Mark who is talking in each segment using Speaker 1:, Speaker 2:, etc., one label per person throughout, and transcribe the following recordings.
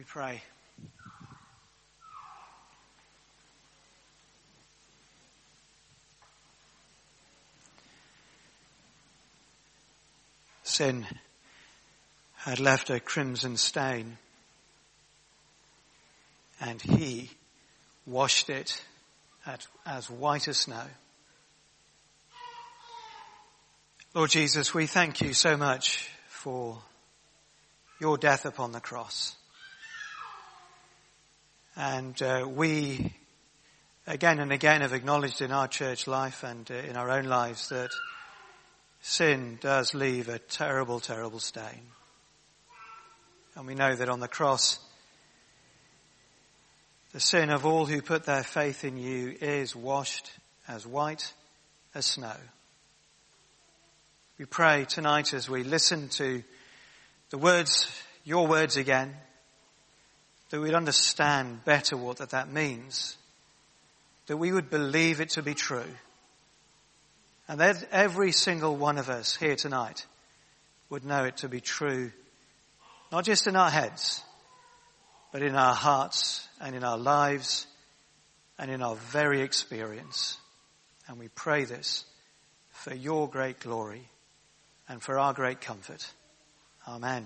Speaker 1: We pray. Sin had left a crimson stain, and he washed it as white as snow. Lord Jesus, we thank you so much for your death upon the cross. And we again and again have acknowledged in our church life and in our own lives that sin does leave a terrible, terrible stain. And we know that on the cross, the sin of all who put their faith in you is washed as white as snow. We pray tonight as we listen to the words, your words again, that we'd understand better what that means, that we would believe it to be true, and that every single one of us here tonight would know it to be true, not just in our heads, but in our hearts and in our lives and in our very experience. And we pray this for your great glory and for our great comfort. Amen.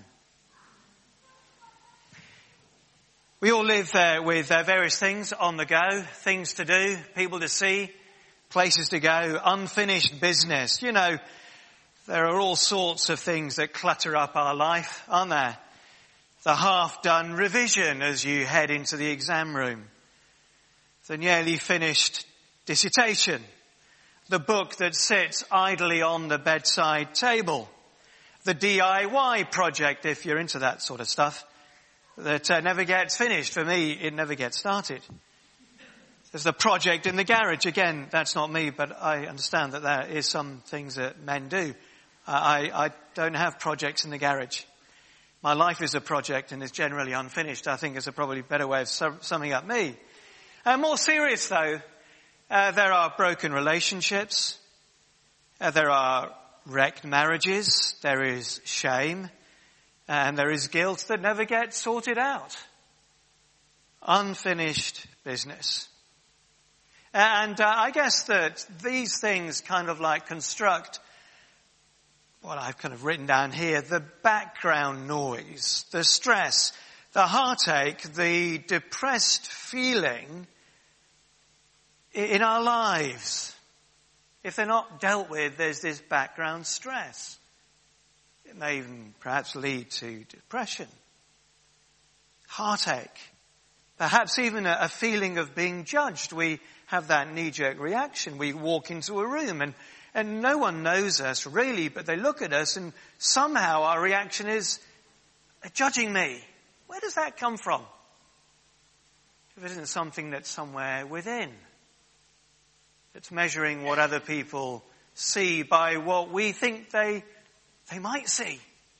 Speaker 1: We all live with various things on the go, things to do, people to see, places to go, unfinished business. You know, there are all sorts of things that clutter up our life, aren't there? The half-done revision as you head into the exam room, the nearly finished dissertation, the book that sits idly on the bedside table, the DIY project, if you're into that sort of stuff, that never gets finished. For me, it never gets started. There's the project in the garage. Again, that's not me, but I understand that there is some things that men do. I don't have projects in the garage. My life is a project and is generally unfinished. I think is a probably better way of summing up me. More serious though, there are broken relationships. There are wrecked marriages. There is shame. And there is guilt that never gets sorted out. Unfinished business. And I guess that these things kind of like construct what I've kind of written down here, the background noise, the stress, the heartache, the depressed feeling in our lives. If they're not dealt with, there's this background stress. It may even perhaps lead to depression, heartache, perhaps even a feeling of being judged. We have that knee-jerk reaction. We walk into a room and no one knows us really, but they look at us and somehow our reaction is, they're judging me. Where does that come from? If it isn't something that's somewhere within. It's measuring what other people see by what we think they might see.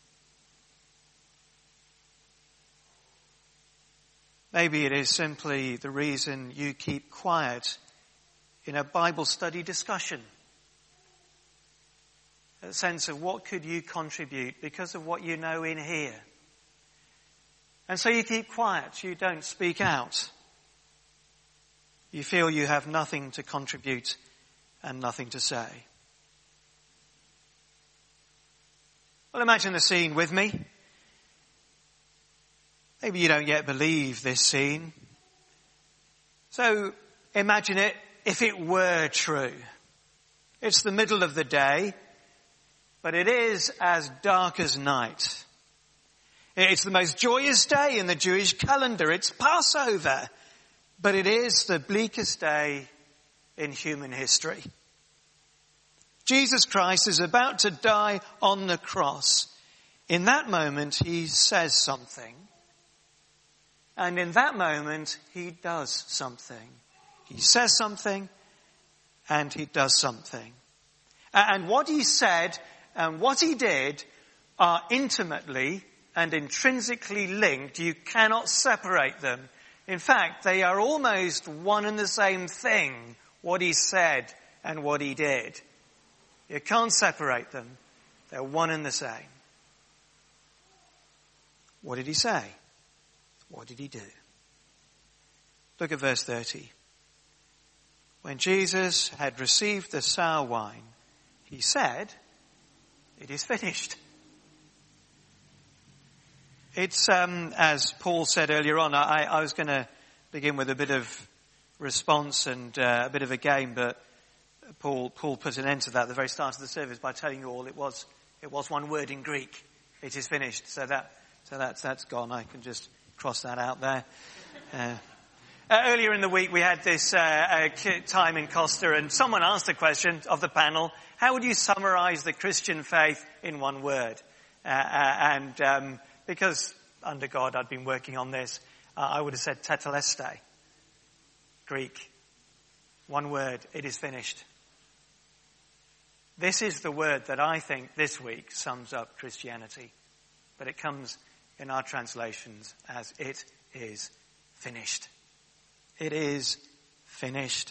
Speaker 1: Maybe it is simply the reason you keep quiet in a Bible study discussion. A sense of what could you contribute because of what you know in here. And so you keep quiet, you don't speak out. You feel you have nothing to contribute and nothing to say. Well, imagine the scene with me. Maybe you don't yet believe this scene. So imagine it if it were true. It's the middle of the day, but it is as dark as night. It's the most joyous day in the Jewish calendar. It's Passover, but it is the bleakest day in human history. Jesus Christ is about to die on the cross. In that moment, he says something. And in that moment, he does something. He says something and he does something. And what he said and what he did are intimately and intrinsically linked. You cannot separate them. In fact, they are almost one and the same thing, what he said and what he did. You can't separate them. They're one and the same. What did he say? What did he do? Look at verse 30. When Jesus had received the sour wine, he said, "It is finished." It's, as Paul said earlier on, I was going to begin with a bit of response and a bit of a game, but Paul put an end to that at the very start of the service by telling you all it was one word in Greek. It is finished. So that's gone. I can just cross that out there. Earlier in the week we had this time in Costa, and someone asked a question of the panel: how would you summarize the Christian faith in one word? Because under God I'd been working on this, I would have said tetelestai. Greek. One word. It is finished. This is the word that I think this week sums up Christianity. But it comes in our translations as "it is finished." It is finished.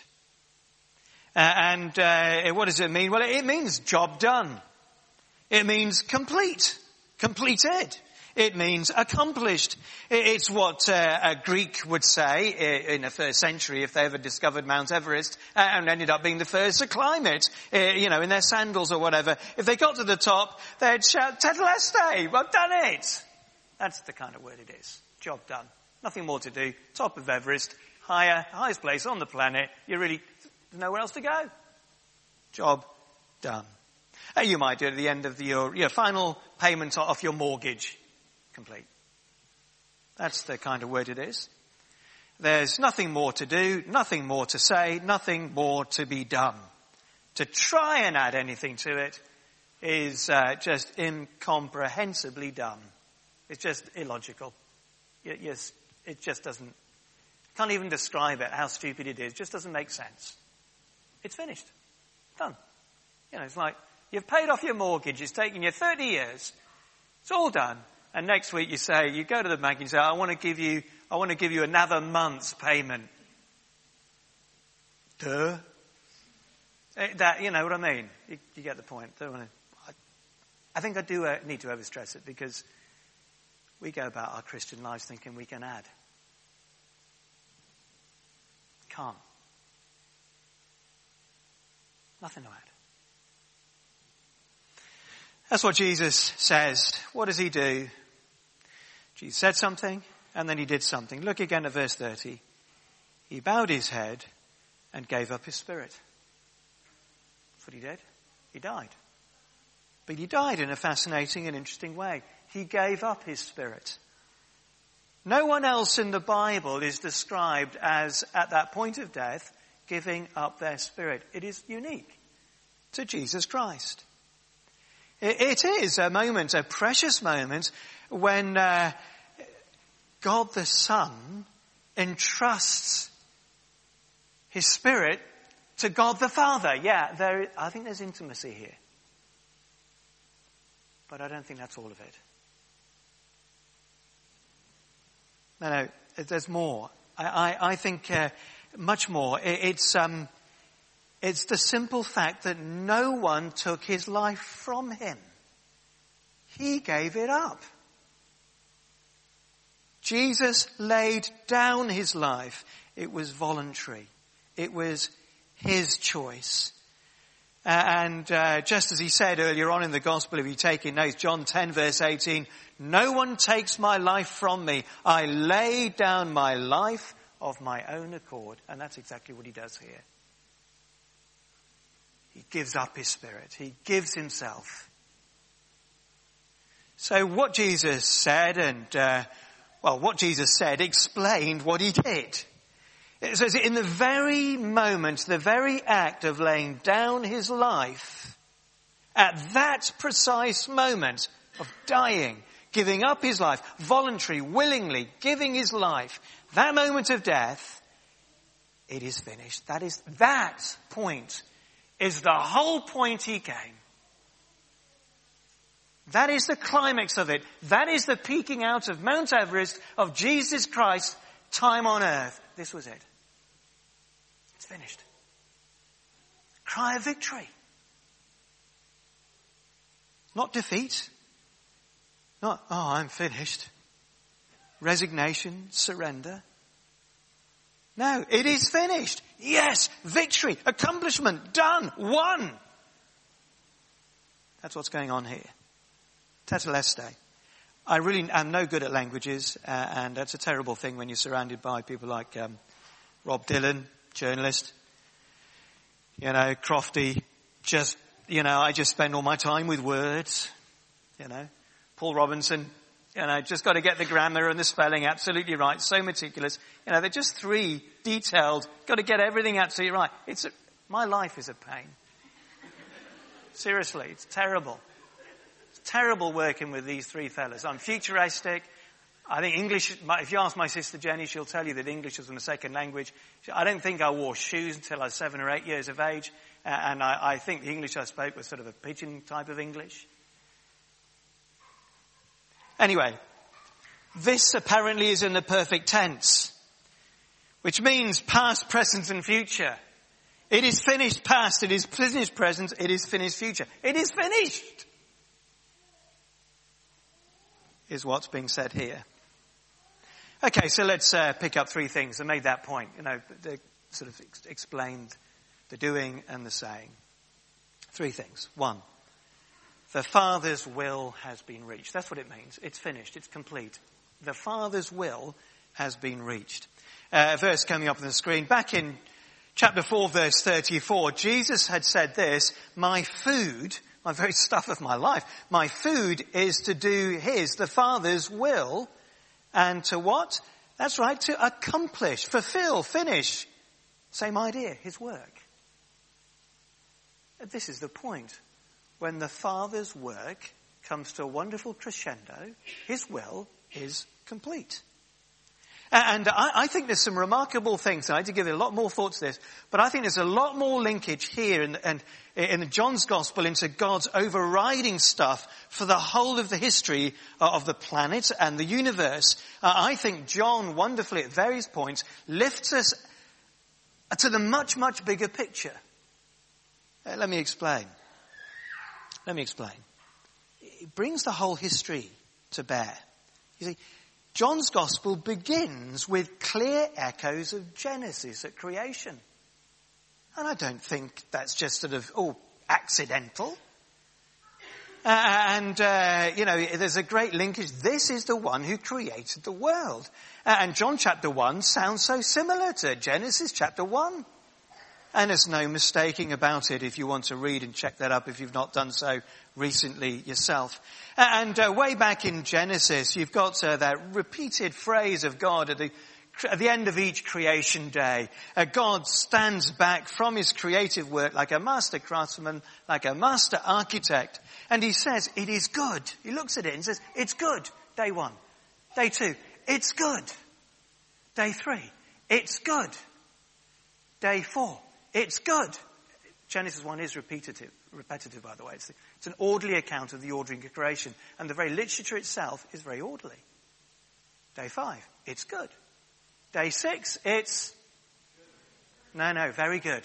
Speaker 1: What does it mean? Well, it means job done. It means complete. Completed. It means accomplished. It's what a Greek would say in the first century if they ever discovered Mount Everest and ended up being the first to climb it, in their sandals or whatever. If they got to the top, they'd shout, "Tetelestai, I've done it!" That's the kind of word it is. Job done. Nothing more to do. Top of Everest, highest place on the planet. There's nowhere else to go. Job done. You might do it at the end of your final payment off your mortgage. Complete. That's the kind of word it is. There's nothing more to do, nothing more to say, nothing more to be done. To try and add anything to it is just incomprehensibly dumb. It's just illogical. Yes, it just doesn't. Can't even describe it, how stupid it is. It just doesn't make sense. It's finished. Done. It's like you've paid off your mortgage. It's taken you 30 years. It's all done. And next week you go to the bank and say, I want to give you another month's payment. Duh. That, you know what I mean? You get the point. I think I do need to overstress it, because we go about our Christian lives thinking we can add. Can't. Nothing to add. That's what Jesus says. What does he do? Jesus said something, and then he did something. Look again at verse 30. He bowed his head and gave up his spirit. That's what he did. He died. But he died in a fascinating and interesting way. He gave up his spirit. No one else in the Bible is described as, at that point of death, giving up their spirit. It is unique to Jesus Christ. It is a moment, a precious moment, when God the Son entrusts his Spirit to God the Father. Yeah, I think there's intimacy here. But I don't think that's all of it. No, there's more. I think much more. It's the simple fact that no one took his life from him. He gave it up. Jesus laid down his life. It was voluntary. It was his choice. Just as he said earlier on in the Gospel, if you take in notes, John 10 verse 18, "No one takes my life from me. I lay down my life of my own accord." And that's exactly what he does here. He gives up his spirit. He gives himself. So what Jesus said what Jesus said explained what he did. It says in the very moment, the very act of laying down his life, at that precise moment of dying, giving up his life, voluntary, willingly giving his life, that moment of death, it is finished. That point is the whole point he came. That is the climax of it. That is the peaking out of Mount Everest of Jesus Christ, time on earth. This was it. It's finished. Cry of victory. Not defeat. Not, I'm finished. resignation, surrender. No, it is finished. Yes, victory, accomplishment, done, won. That's what's going on here. Tetelestai. I really am no good at languages, and that's a terrible thing when you're surrounded by people like Rob Dylan, journalist, Crofty, I just spend all my time with words, Paul Robinson, just got to get the grammar and the spelling absolutely right, so meticulous. They're just three detailed, got to get everything absolutely right. My life is a pain. Seriously, it's terrible. It's terrible working with these three fellas. I'm futuristic. I think English, if you ask my sister Jenny, she'll tell you that English was my second language. I don't think I wore shoes until I was 7 or 8 years of age. And I think the English I spoke was sort of a pidgin type of English. Anyway, this apparently is in the perfect tense, which means past, present and future. It is finished past, it is finished present, it is finished future. It is finished, is what's being said here. Okay, so let's pick up three things. I made that point. They sort of explained the doing and the saying. Three things. One, the Father's will has been reached. That's what it means. It's finished. It's complete. The Father's will has been reached. A verse coming up on the screen. Back in chapter 4, verse 34, Jesus had said this, my food, my very stuff of my life, my food is to do the Father's will, and to what? That's right, to accomplish, fulfill, finish. Same idea, his work. This is the point. When the Father's work comes to a wonderful crescendo, his will is complete. And I think there's some remarkable things. I had to give it a lot more thought to this, but I think there's a lot more linkage here in John's Gospel into God's overriding stuff for the whole of the history of the planet and the universe. I think John wonderfully at various points lifts us to the much, much bigger picture. Let me explain. It brings the whole history to bear. You see, John's Gospel begins with clear echoes of Genesis at creation. And I don't think that's just sort of, accidental. There's a great linkage. This is the one who created the world. And John chapter 1 sounds so similar to Genesis chapter 1. And there's no mistaking about it if you want to read and check that up if you've not done so recently yourself. And way back in Genesis, you've got that repeated phrase of God at the end of each creation day. God stands back from his creative work like a master craftsman, like a master architect. And he says, it is good. He looks at it and says, it's good. Day 1. Day 2, it's good. Day 3, it's good. Day 4, it's good. Genesis 1 is repetitive, by the way. It's an orderly account of the ordering of creation. And the very literature itself is very orderly. Day 5, it's good. Day 6, it's... No, very good.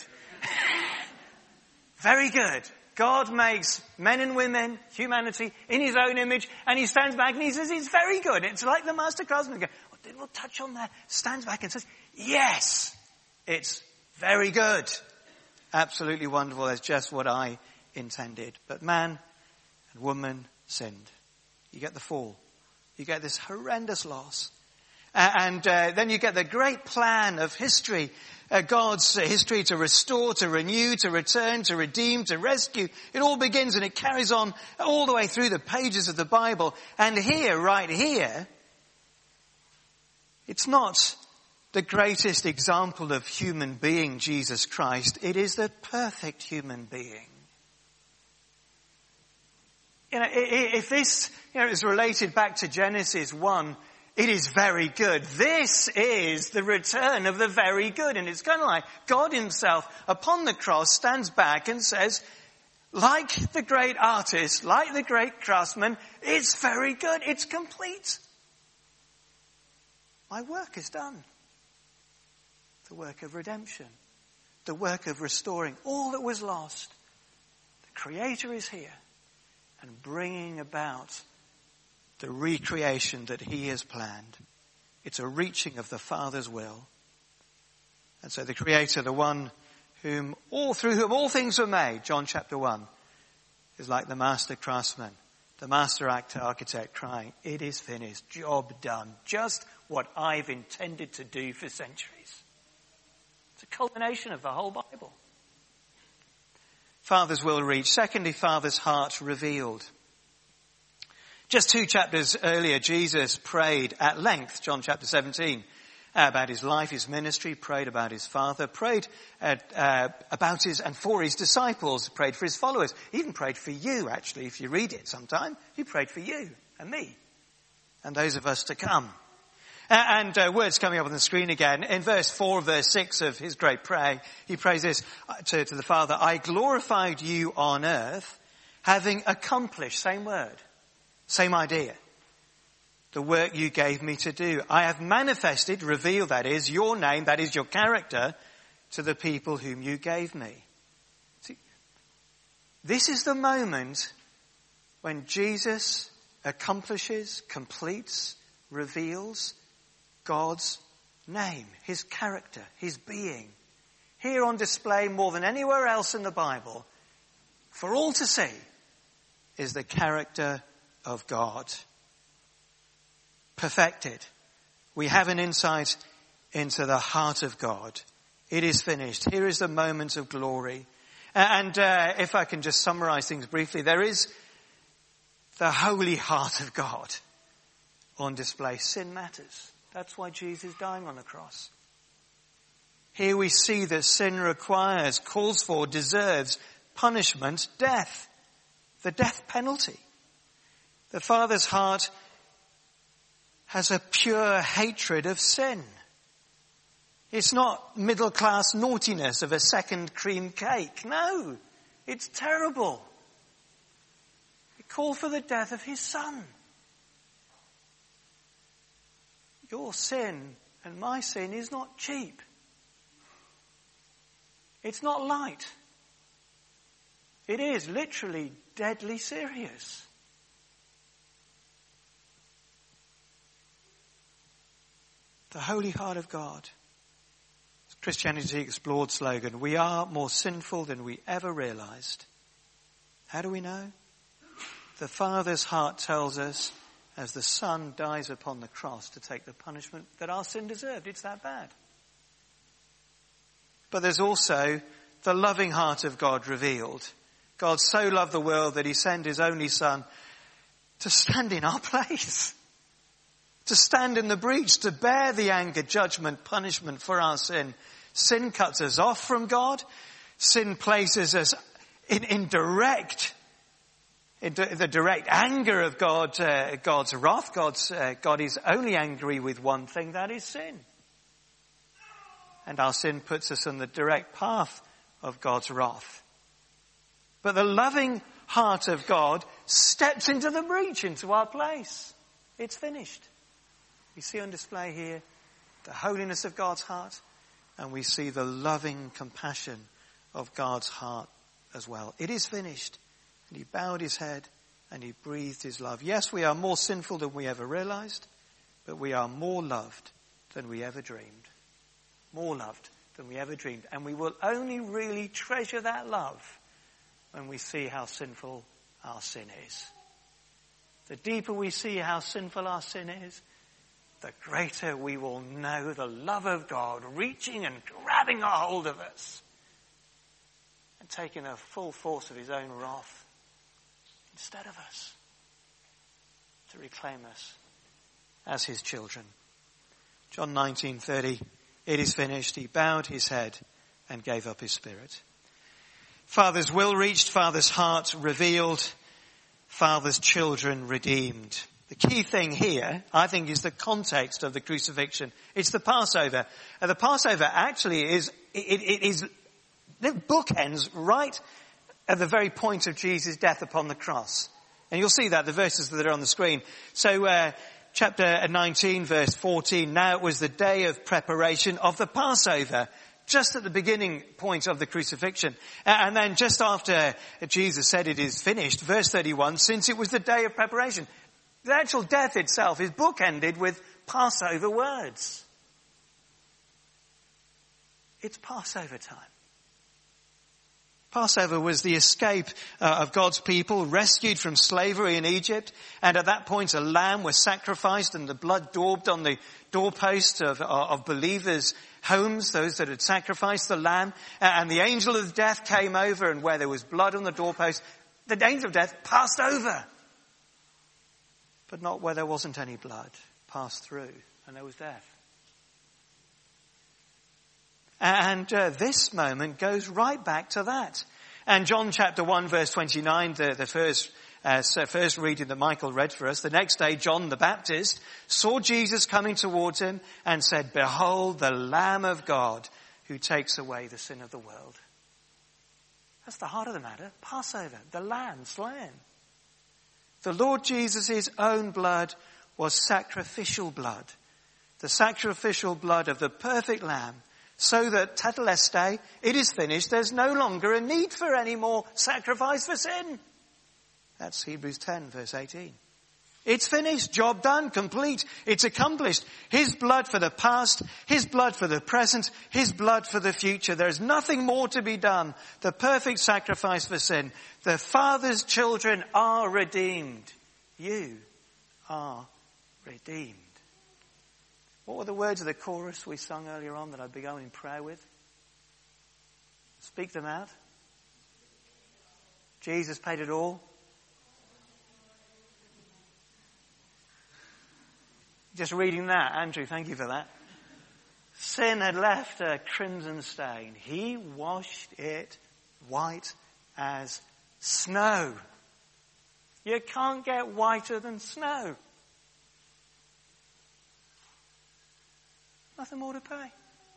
Speaker 1: Very good. God makes men and women, humanity, in his own image, and he stands back and he says, it's very good. It's like the master craftsman. We'll touch on that. Stands back and says, yes, it's very good. Absolutely wonderful. That's just what I intended. But man and woman sinned. You get the fall. You get this horrendous loss. And then you get the great plan of history, God's history to restore, to renew, to return, to redeem, to rescue. It all begins and it carries on all the way through the pages of the Bible. And here, right here, it's not the greatest example of human being, Jesus Christ. It is the perfect human being. If this is related back to Genesis 1, it is very good. This is the return of the very good. And it's kind of like God himself upon the cross stands back and says, like the great artist, like the great craftsman, it's very good. It's complete. My work is done. The work of redemption. The work of restoring all that was lost. The Creator is here and bringing about the recreation that he has planned. It's a reaching of the Father's will. And so the Creator, the one through whom all things were made, John chapter 1, is like the master craftsman, the master architect crying, "It is finished, job done, just what I've intended to do for centuries." It's a culmination of the whole Bible. Father's will reached. Secondly, Father's heart revealed. Just 2 chapters earlier, Jesus prayed at length, John chapter 17, about his life, his ministry, prayed about his Father, prayed about his and for his disciples, prayed for his followers, even prayed for you, actually, if you read it sometime. He prayed for you and me and those of us to come. And words coming up on the screen again. In verse 4, verse 6 of his great prayer, he prays this to the Father, "I glorified you on earth, having accomplished," same word, same idea, "the work you gave me to do. I have manifested," revealed that is, "your name," that is your character, "to the people whom you gave me." See, this is the moment when Jesus accomplishes, completes, reveals God's name, his character, his being. Here on display more than anywhere else in the Bible, for all to see, is the character of God. Perfected. We have an insight into the heart of God. It is finished. Here is the moment of glory. And if I can just summarize things briefly, there is the holy heart of God on display. Sin matters. That's why Jesus is dying on the cross. Here we see that sin requires, calls for, deserves punishment, death, the death penalty. The Father's heart has a pure hatred of sin. It's not middle-class naughtiness of a second cream cake. No, it's terrible. It called for the death of his Son. Your sin and my sin is not cheap. It's not light. It is literally deadly serious. The holy heart of God. Christianity Explored slogan, "We are more sinful than we ever realized." How do we know? The Father's heart tells us as the Son dies upon the cross to take the punishment that our sin deserved. It's that bad. But there's also the loving heart of God revealed. God so loved the world that he sent his only Son to stand in our place, to stand in the breach, to bear the anger, judgment, punishment for our sin. Sin cuts us off from God. Sin places us in the direct anger of God, God's wrath. God is only angry with one thing, that is sin. And our sin puts us on the direct path of God's wrath. But the loving heart of God steps into the breach, into our place. It's finished. We see on display here the holiness of God's heart, and we see the loving compassion of God's heart as well. It is finished. And he bowed his head and he breathed his love. Yes, we are more sinful than we ever realized, but we are more loved than we ever dreamed. More loved than we ever dreamed. And we will only really treasure that love when we see how sinful our sin is. The deeper we see how sinful our sin is, the greater we will know the love of God reaching and grabbing a hold of us and taking the full force of his own wrath instead of us to reclaim us as his children. John 19:30, it is finished. He bowed his head and gave up his spirit. Father's will reached, Father's heart revealed, Father's children redeemed. The key thing here, I think, is the context of the crucifixion. It's the Passover. And the Passover actually is the bookends right at the very point of Jesus' death upon the cross. And you'll see that, the verses that are on the screen. So, chapter 19, verse 14, now it was the day of preparation of the Passover, just at the beginning point of the crucifixion. And then just after Jesus said it is finished, verse 31, since it was the day of preparation. The actual death itself is bookended with Passover words. It's Passover time. Passover was the escape of God's people, rescued from slavery in Egypt. And at that point, a lamb was sacrificed and the blood daubed on the doorposts of believers' homes, those that had sacrificed the lamb. And the angel of death came over, and where there was blood on the doorpost, the angel of death passed over. But not where there wasn't any blood, passed through, and there was death. And this moment goes right back to that. And John chapter 1 verse 29, the first reading that Michael read for us, the next day John the Baptist saw Jesus coming towards him and said, "Behold the Lamb of God who takes away the sin of the world." That's the heart of the matter. Passover, the Lamb slain. The Lord Jesus' own blood was sacrificial blood. The sacrificial blood of the perfect Lamb. So that, tetelestai, it is finished. There's no longer a need for any more sacrifice for sin. That's Hebrews 10, verse 18. It's finished, job done, complete. It's accomplished. His blood for the past, His blood for the present, His blood for the future. There's nothing more to be done. The perfect sacrifice for sin. The Father's children are redeemed. You are redeemed. What were the words of the chorus we sung earlier on that I began in prayer with? Speak them out. Jesus paid it all. Just reading that, Andrew, thank you for that. Sin had left a crimson stain. He washed it white as snow. You can't get whiter than snow. Nothing more to pay.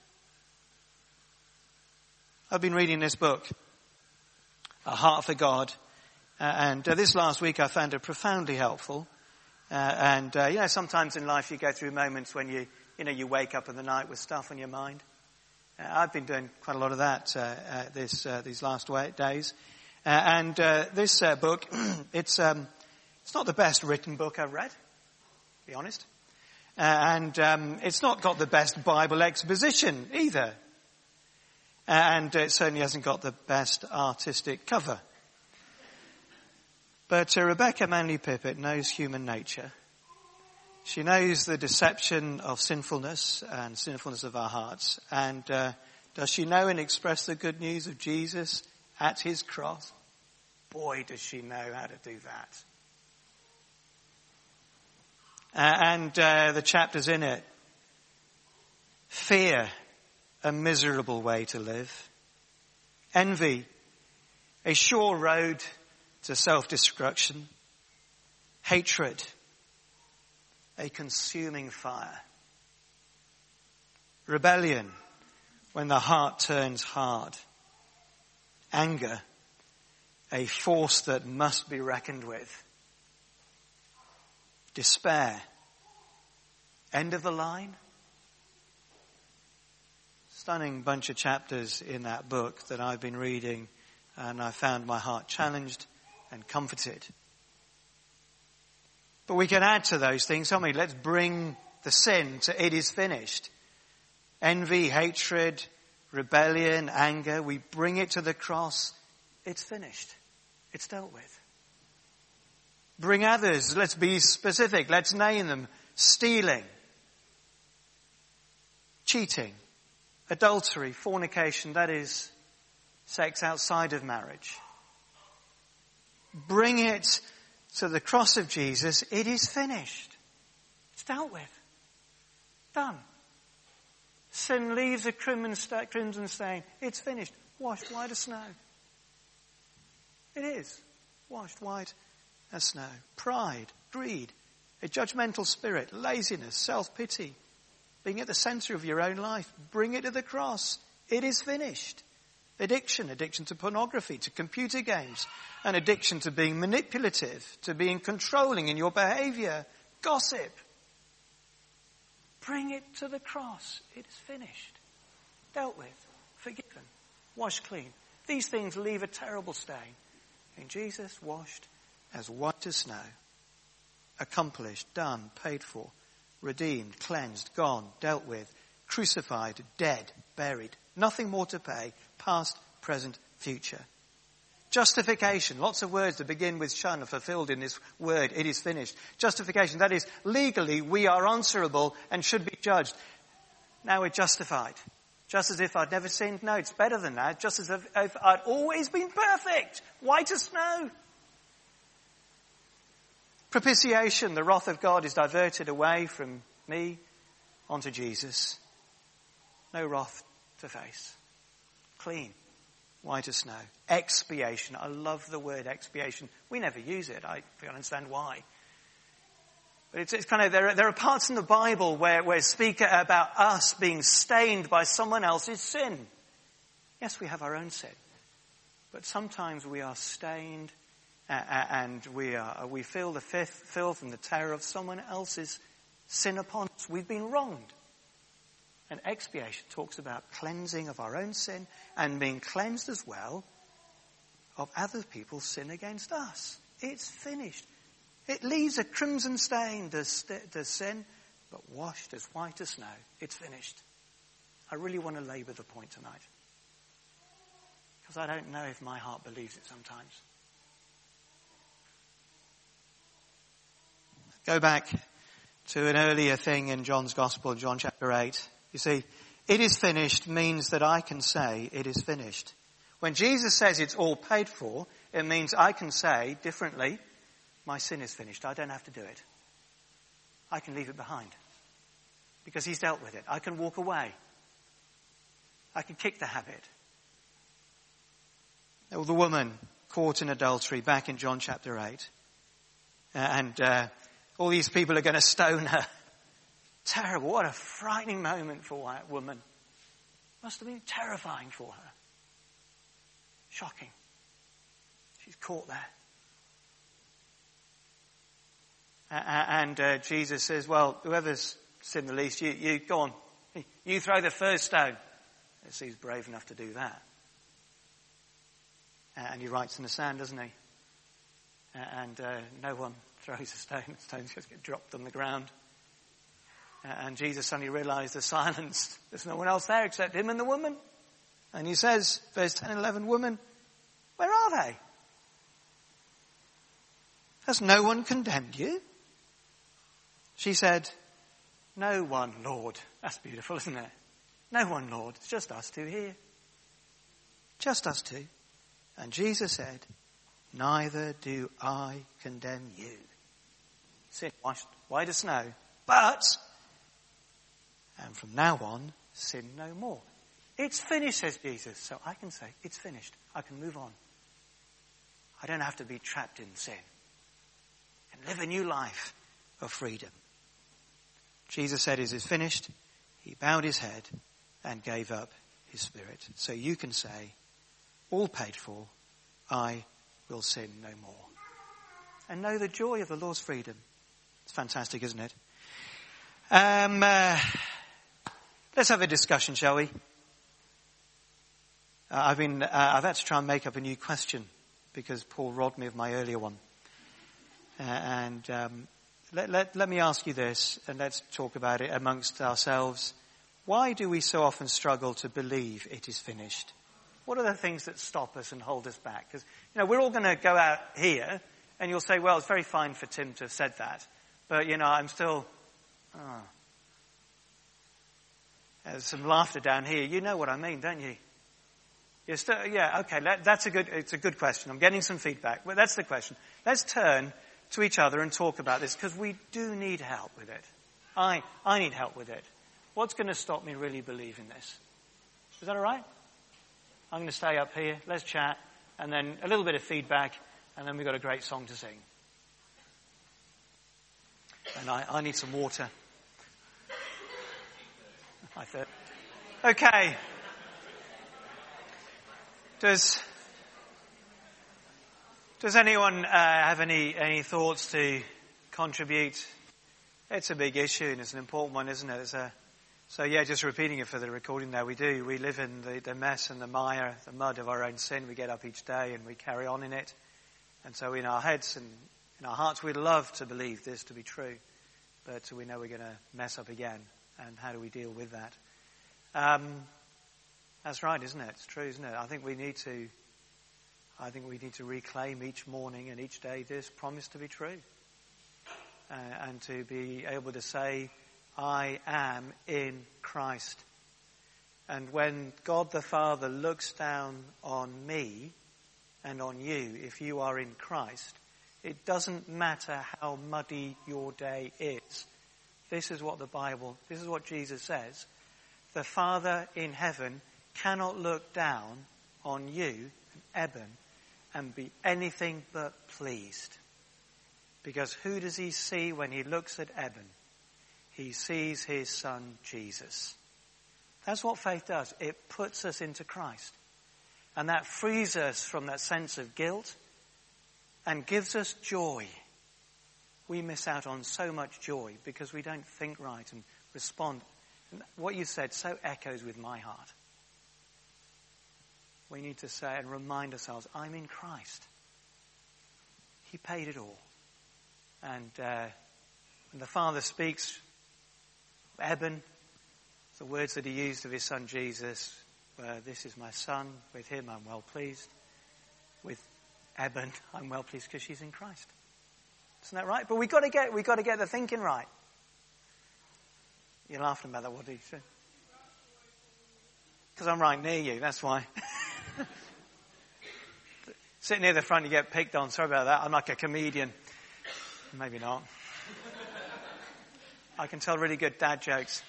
Speaker 1: I've been reading this book, A Heart for God, and this last week I found it profoundly helpful. Sometimes in life you go through moments when you wake up in the night with stuff on your mind. I've been doing quite a lot of that these last days. This book, it's not the best written book I've read, to be honest. It's not got the best Bible exposition either. And it certainly hasn't got the best artistic cover. But Rebecca Manley-Pippert knows human nature. She knows the deception of sinfulness and sinfulness of our hearts. And does she know and express the good news of Jesus at His cross? Boy, does she know how to do that. The chapters in it. Fear, a miserable way to live. Envy, a sure road to self-destruction. Hatred, a consuming fire. Rebellion, when the heart turns hard. Anger, a force that must be reckoned with. Despair, end of the line. Stunning bunch of chapters in that book that I've been reading, and I found my heart challenged and comforted. But we can add to those things, can't we? Let's bring the sin to it is finished. Envy, hatred, rebellion, anger, we bring it to the cross. It's finished. It's dealt with. Bring others. Let's be specific. Let's name them. Stealing, cheating, adultery, fornication, that is sex outside of marriage. Bring it to the cross of Jesus. It is finished. It's dealt with. Done. Sin leaves a crimson stain. It's finished. Washed white as snow. It is washed white as snow. Pride, greed, a judgmental spirit, laziness, self-pity, being at the center of your own life. Bring it to the cross. It is finished. Addiction to pornography, to computer games, an addiction to being manipulative, to being controlling in your behavior, gossip. Bring it to the cross. It is finished. Dealt with, forgiven, washed clean. These things leave a terrible stain. In Jesus, washed as white as snow. Accomplished, done, paid for, redeemed, cleansed, gone, dealt with, crucified, dead, buried. Nothing more to pay, past, present, future. Justification, lots of words that begin with shun are fulfilled in this word, it is finished. Justification, that is, legally we are answerable and should be judged. Now we're justified. Just as if I'd never sinned? No, it's better than that. Just as if I'd always been perfect. White as snow. Propitiation, the wrath of God is diverted away from me onto Jesus. No wrath to face. Clean. White as snow. Expiation. I love the word expiation. We never use it. I don't understand why. But it's kind of, there are parts in the Bible where speak about us being stained by someone else's sin. Yes, we have our own sin. But sometimes we are stained and we feel the filth and the terror of someone else's sin upon us. We've been wronged. And expiation talks about cleansing of our own sin and being cleansed as well of other people's sin against us. It's finished. It leaves a crimson stain, does sin, but washed as white as snow. It's finished. I really want to labour the point tonight. Because I don't know if my heart believes it sometimes. Go back to an earlier thing in John's Gospel, John chapter 8. You see, it is finished means that I can say it is finished. When Jesus says it's all paid for, it means I can say differently, my sin is finished. I don't have to do it. I can leave it behind. Because he's dealt with it. I can walk away. I can kick the habit. Or the woman caught in adultery back in John chapter 8. And all these people are going to stone her. Terrible. What a frightening moment for that woman. Must have been terrifying for her. Shocking. She's caught there. And Jesus says, well, whoever's sinned the least, you go on. You throw the first stone. Let's see who's brave enough to do that. And he writes in the sand, doesn't he? And no one throws a stone. The stones just get dropped on the ground. And Jesus suddenly realized they're silenced. There's no one else there except him and the woman. And he says, verse 10 and 11, woman, where are they? Has no one condemned you? She said, no one, Lord. That's beautiful, isn't it? No one, Lord. It's just us two here. Just us two. And Jesus said, neither do I condemn you. Sin washed white as snow. But, and from now on, sin no more. It's finished, says Jesus. So I can say, it's finished. I can move on. I don't have to be trapped in sin. I can live a new life of freedom. Jesus said, it is finished. He bowed his head and gave up his spirit. So you can say, all paid for, I will sin no more. And know the joy of the Lord's freedom. It's fantastic, isn't it? Let's have a discussion, shall we? I've had to try and make up a new question because Paul robbed me of my earlier one. Let me ask you this, and let's talk about it amongst ourselves. Why do we so often struggle to believe it is finished? What are the things that stop us and hold us back? Because, we're all going to go out here, and you'll say, well, it's very fine for Tim to have said that. But, I'm still, There's some laughter down here. You know what I mean, don't you? You're still, okay, it's a good question. I'm getting some feedback. But that's the question. Let's turn to each other and talk about this, because we do need help with it. I need help with it. What's going to stop me really believing this? Is that all right? I'm going to stay up here. Let's chat. And then a little bit of feedback. And then we've got a great song to sing. And I need some water. Okay. Does anyone have any thoughts to contribute? It's a big issue and it's an important one, isn't it? Just repeating it for the recording there, we do. We live in the mess and the mire, the mud of our own sin. We get up each day and we carry on in it. And so in our heads and in our hearts, we'd love to believe this to be true. but we know we're going to mess up again. And how do we deal with that? That's right, isn't it? It's true, isn't it? I think we need to reclaim each morning and each day this promise to be true. And to be able to say, I am in Christ. And when God the Father looks down on me and on you, if you are in Christ, it doesn't matter how muddy your day is. This is what Jesus says. The Father in heaven cannot look down on you, Eben, and be anything but pleased. Because who does he see when he looks at Eben? He sees his son, Jesus. That's what faith does. It puts us into Christ. And that frees us from that sense of guilt and gives us joy. We miss out on so much joy because we don't think right and respond. And what you said so echoes with my heart. We need to say and remind ourselves, I'm in Christ. He paid it all. And when the Father speaks, Eben, the words that he used of his son Jesus were, this is my son, with him I'm well pleased. With Eben, I'm well pleased because she's in Christ. Isn't that right? But we got to get the thinking right. You're laughing about that, what did you say? Because I'm right near you, that's why. Sitting near the front, you get picked on. Sorry about that. I'm like a comedian. Maybe not. I can tell really good dad jokes.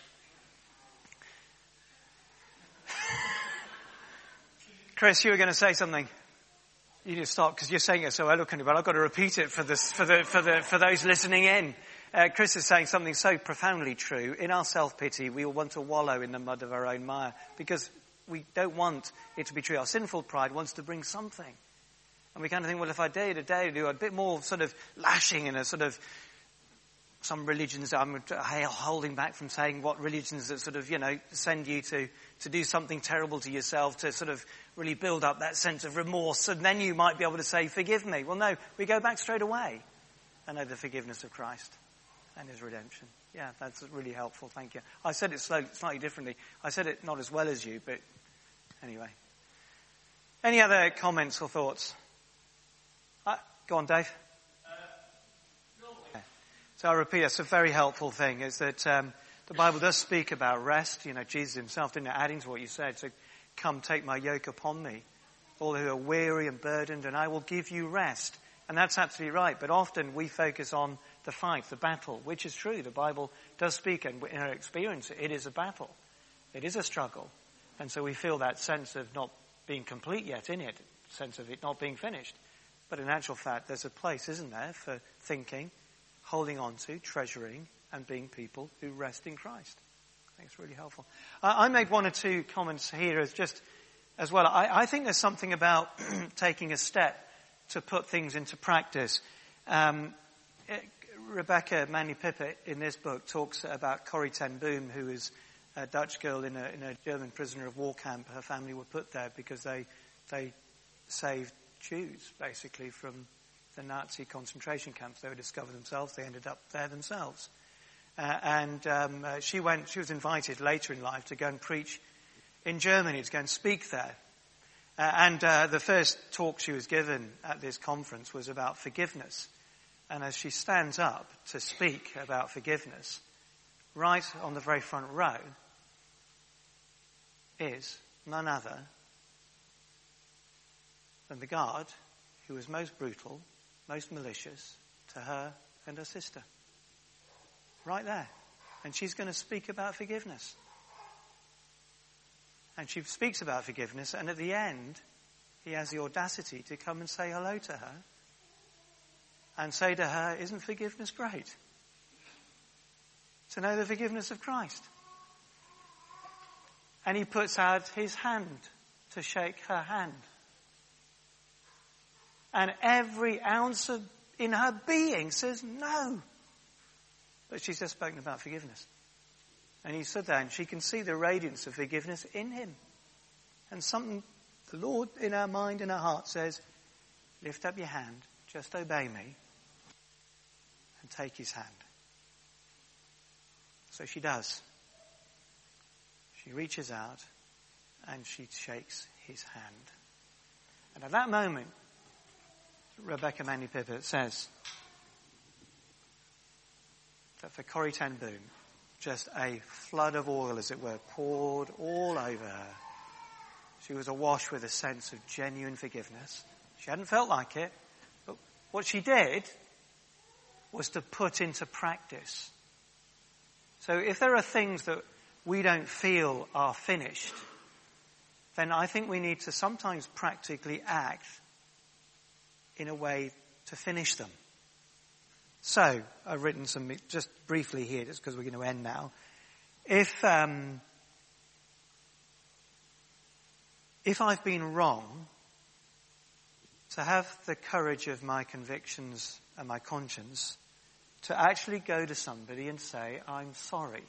Speaker 1: Chris, you were going to say something. You need to stop because you're saying it so eloquently, but I've got to repeat it for those listening in. Chris is saying something so profoundly true. In our self-pity, we all want to wallow in the mud of our own mire because we don't want it to be true. Our sinful pride wants to bring something. And we kind of think, well, if I dare today do a bit more sort of lashing in a sort of some religions, I'm holding back from saying what religions that sort of, send you to do something terrible to yourself, to sort of really build up that sense of remorse. And then you might be able to say, forgive me. Well, no, we go back straight away and know the forgiveness of Christ and his redemption. Yeah, that's really helpful. Thank you. I said it slightly differently. I said it not as well as you, but anyway. Any other comments or thoughts? Go on, Dave. So I repeat, it's a very helpful thing, is that the Bible does speak about rest. Jesus himself, didn't it, adding to what you said, so come take my yoke upon me, all who are weary and burdened, and I will give you rest. And that's absolutely right, but often we focus on the fight, the battle, which is true. The Bible does speak, and in our experience, it is a battle. It is a struggle. And so we feel that sense of not being complete yet in it, sense of it not being finished. But in actual fact, there's a place, isn't there, for thinking, holding on to, treasuring, and being people who rest in Christ. I think it's really helpful. I made one or two comments here as well. I think there's something about taking a step to put things into practice. Rebecca Manley-Pippert in this book talks about Corrie ten Boom, who is a Dutch girl in a German prisoner of war camp. Her family were put there because they saved Jews, basically, from the Nazi concentration camps. They were discovered themselves. They ended up there themselves. She was invited later in life to go and preach in Germany, to go and speak there. The first talk she was given at this conference was about forgiveness. And as she stands up to speak about forgiveness, right on the very front row is none other than the guard who was most brutal, most malicious to her and her sister. Right there. And she's going to speak about forgiveness. And she speaks about forgiveness, and at the end, he has the audacity to come and say hello to her and say to her, isn't forgiveness great? To know the forgiveness of Christ. And he puts out his hand to shake her hand. And every ounce in her being says no. But she's just spoken about forgiveness. And he stood there and she can see the radiance of forgiveness in him. And something, the Lord in her mind, in her heart says, lift up your hand, just obey me, and take his hand. So she does. She reaches out and she shakes his hand. And at that moment, Rebecca Manley Pippert says that for Corrie ten Boom, just a flood of oil, as it were, poured all over her. She was awash with a sense of genuine forgiveness. She hadn't felt like it, but what she did was to put into practice. So if there are things that we don't feel are finished, then I think we need to sometimes practically act in a way to finish them. So, I've written some, just briefly here, just because we're going to end now. If I've been wrong, to have the courage of my convictions and my conscience to actually go to somebody and say, I'm sorry.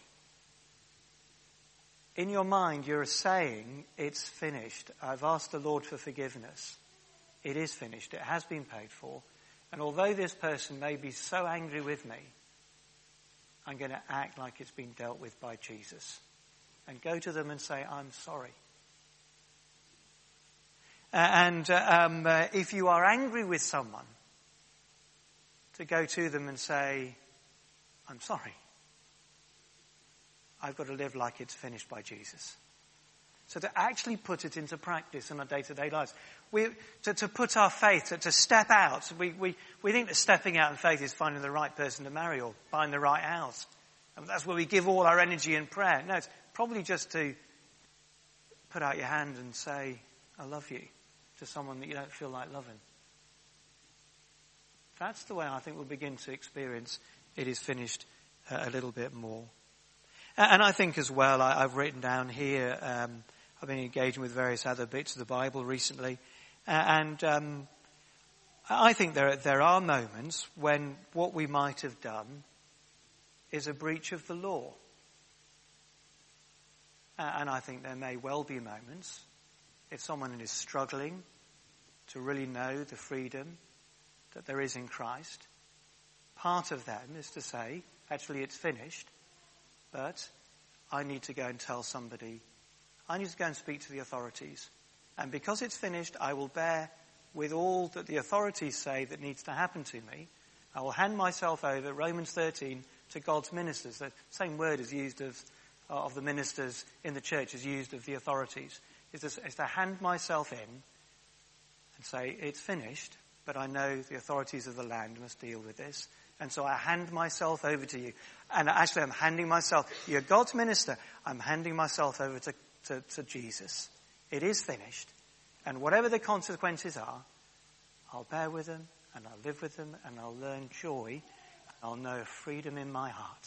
Speaker 1: In your mind, you're saying, it's finished. I've asked the Lord for forgiveness. It is finished. It has been paid for. And although this person may be so angry with me, I'm going to act like it's been dealt with by Jesus. And go to them and say, I'm sorry. If you are angry with someone, to go to them and say, I'm sorry. I've got to live like it's finished by Jesus. So to actually put it into practice in our day-to-day lives. To put our faith, to step out. We think that stepping out in faith is finding the right person to marry or buying the right house. And that's where we give all our energy in prayer. No, it's probably just to put out your hand and say, I love you, to someone that you don't feel like loving. That's the way I think we'll begin to experience it is finished a little bit more. And I think as well, I've written down here, I've been engaging with various other bits of the Bible recently, and I think there are moments when what we might have done is a breach of the law. And I think there may well be moments, if someone is struggling to really know the freedom that there is in Christ, part of them is to say, actually it's finished, but I need to go and tell somebody, I need to go and speak to the authorities. And because it's finished, I will bear with all that the authorities say that needs to happen to me. I will hand myself over, Romans 13, to God's ministers. The same word is used of the ministers in the church is used of the authorities. Is to hand myself in and say, it's finished, but I know the authorities of the land must deal with this. And so I hand myself over to you. And actually I'm handing myself, you're God's minister, I'm handing myself over to Jesus. It is finished. And whatever the consequences are, I'll bear with them, and I'll live with them, and I'll learn joy, and I'll know freedom in my heart.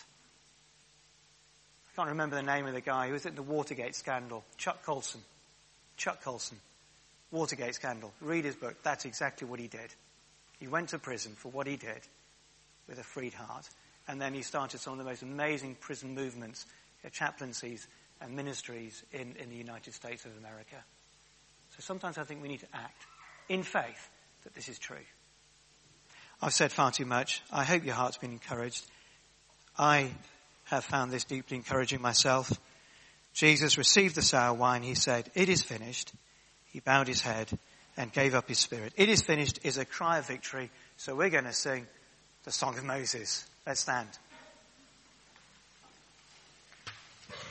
Speaker 1: I can't remember the name of the guy who was in the Watergate scandal. Chuck Colson. Watergate scandal. Read his book. That's exactly what he did. He went to prison for what he did with a freed heart. And then he started some of the most amazing prison movements, chaplaincies and ministries in the United States of America. So sometimes I think we need to act in faith that this is true. I've said far too much. I hope your heart's been encouraged. I have found this deeply encouraging myself. Jesus received the sour wine. He said, it is finished. He bowed his head and gave up his spirit. It is finished is a cry of victory. So we're going to sing the Song of Moses. Let's stand.